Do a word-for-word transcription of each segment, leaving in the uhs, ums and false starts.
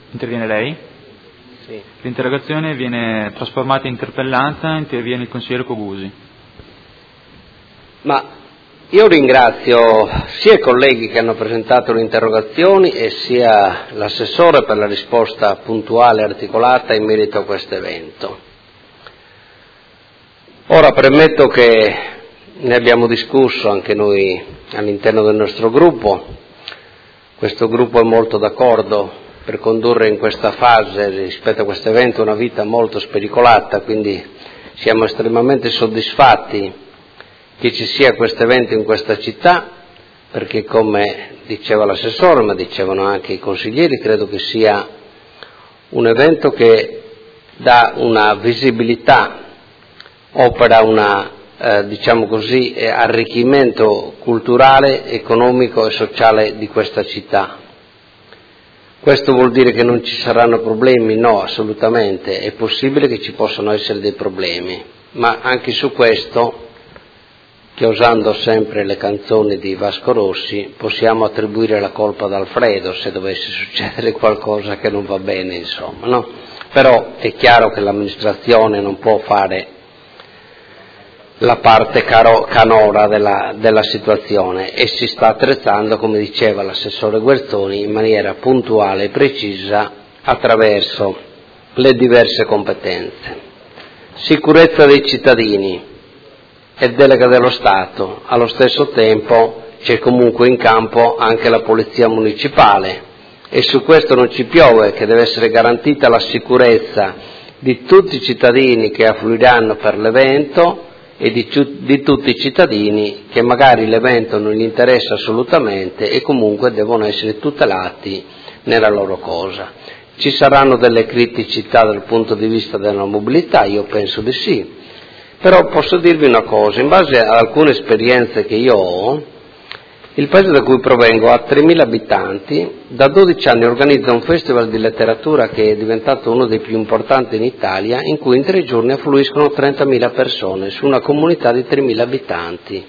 Interviene lei? Sì. L'interrogazione viene trasformata in interpellanza, interviene il consigliere Cogusi. Ma io ringrazio sia i colleghi che hanno presentato le interrogazioni e sia l'assessore per la risposta puntuale e articolata in merito a questo evento. Ora premetto che ne abbiamo discusso anche noi all'interno del nostro gruppo. Questo gruppo è molto d'accordo per condurre in questa fase rispetto a questo evento una vita molto spericolata, quindi siamo estremamente soddisfatti che ci sia questo evento in questa città, perché come diceva l'assessore, ma dicevano anche i consiglieri, credo che sia un evento che dà una visibilità, opera una, eh, diciamo così, eh, arricchimento culturale, economico e sociale di questa città. Questo vuol dire che non ci saranno problemi? No, assolutamente, è possibile che ci possano essere dei problemi, ma anche su questo, che usando sempre le canzoni di Vasco Rossi, possiamo attribuire la colpa ad Alfredo se dovesse succedere qualcosa che non va bene, insomma, no? Però è chiaro che l'amministrazione non può fare la parte caro, canora della, della situazione e si sta attrezzando, come diceva l'assessore Guerzoni, in maniera puntuale e precisa attraverso le diverse competenze. Sicurezza dei cittadini e delega dello Stato, allo stesso tempo c'è comunque in campo anche la Polizia Municipale e su questo non ci piove, che deve essere garantita la sicurezza di tutti i cittadini che affluiranno per l'evento e di, di tutti i cittadini che magari l'evento non gli interessa assolutamente e comunque devono essere tutelati nella loro cosa. Ci saranno delle criticità dal punto di vista della mobilità? Io penso di sì. Però posso dirvi una cosa, in base ad alcune esperienze che io ho, il paese da cui provengo ha tremila abitanti, da dodici anni organizza un festival di letteratura che è diventato uno dei più importanti in Italia, in cui in tre giorni affluiscono trentamila persone su una comunità di tremila abitanti,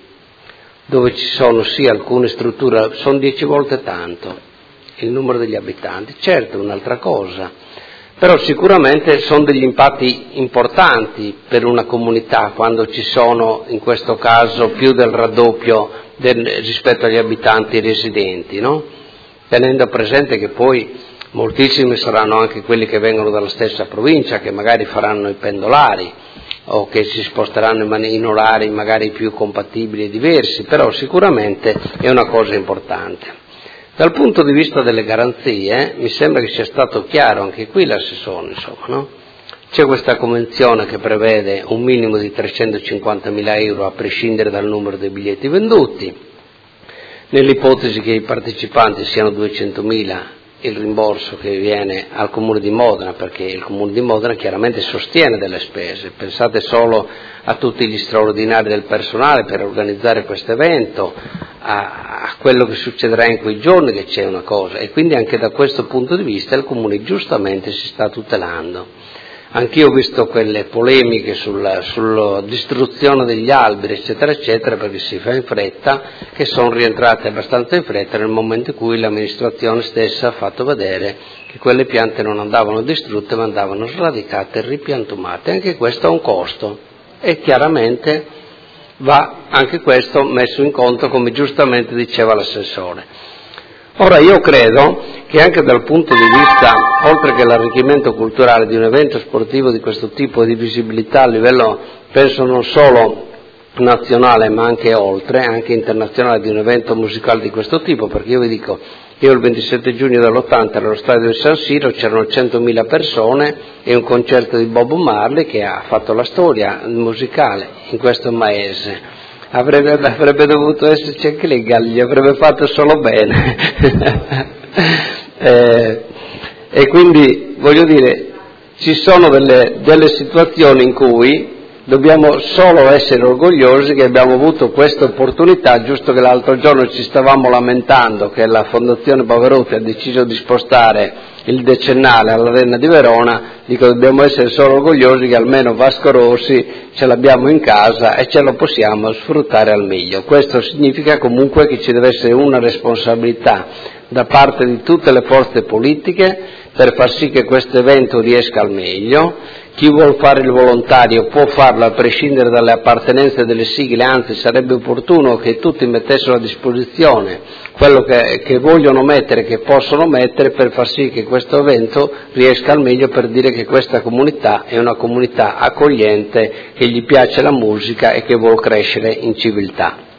dove ci sono sì alcune strutture, sono dieci volte tanto il numero degli abitanti, certo è un'altra cosa. Però sicuramente sono degli impatti importanti per una comunità quando ci sono, in questo caso, più del raddoppio del, rispetto agli abitanti residenti, no? Tenendo presente che poi moltissimi saranno anche quelli che vengono dalla stessa provincia, che magari faranno i pendolari o che si sposteranno in, man- in orari magari più compatibili e diversi, però sicuramente è una cosa importante. Dal punto di vista delle garanzie, mi sembra che sia stato chiaro anche qui l'assessore, insomma, no? C'è questa convenzione che prevede un minimo di trecentocinquantamila euro a prescindere dal numero dei biglietti venduti. Nell'ipotesi che i partecipanti siano duecentomila, il rimborso che viene al Comune di Modena, perché il Comune di Modena chiaramente sostiene delle spese. Pensate solo a tutti gli straordinari del personale per organizzare questo evento, a, a quello che succederà in quei giorni, che c'è una cosa, e quindi anche da questo punto di vista il Comune giustamente si sta tutelando. Anch'io ho visto quelle polemiche sulla, sulla distruzione degli alberi, eccetera, eccetera, perché si fa in fretta, che sono rientrate abbastanza in fretta nel momento in cui l'amministrazione stessa ha fatto vedere che quelle piante non andavano distrutte, ma andavano sradicate e ripiantumate. Anche questo ha un costo e chiaramente va anche questo messo in conto, come giustamente diceva l'assessore. Ora io credo che anche dal punto di vista, oltre che l'arricchimento culturale di un evento sportivo di questo tipo e di visibilità a livello, penso non solo nazionale ma anche oltre, anche internazionale, di un evento musicale di questo tipo, perché io vi dico, io il ventisette giugno dell'ottanta allo stadio di San Siro c'erano centomila persone e un concerto di Bob Marley che ha fatto la storia musicale in questo paese. Avrebbe, avrebbe dovuto esserci anche lei, Galli, avrebbe fatto solo bene. eh, e quindi, voglio dire, ci sono delle, delle situazioni in cui dobbiamo solo essere orgogliosi che abbiamo avuto questa opportunità, giusto che l'altro giorno ci stavamo lamentando che la Fondazione Pavarotti ha deciso di spostare il decennale all'Arena di Verona, dico dobbiamo essere solo orgogliosi che almeno Vasco Rossi ce l'abbiamo in casa e ce lo possiamo sfruttare al meglio. Questo significa comunque che ci deve essere una responsabilità da parte di tutte le forze politiche, per far sì che questo evento riesca al meglio. Chi vuol fare il volontario può farlo a prescindere dalle appartenenze delle sigle, anzi sarebbe opportuno che tutti mettessero a disposizione quello che, che vogliono mettere, che possono mettere, per far sì che questo evento riesca al meglio, per dire che questa comunità è una comunità accogliente, che gli piace la musica e che vuol crescere in civiltà.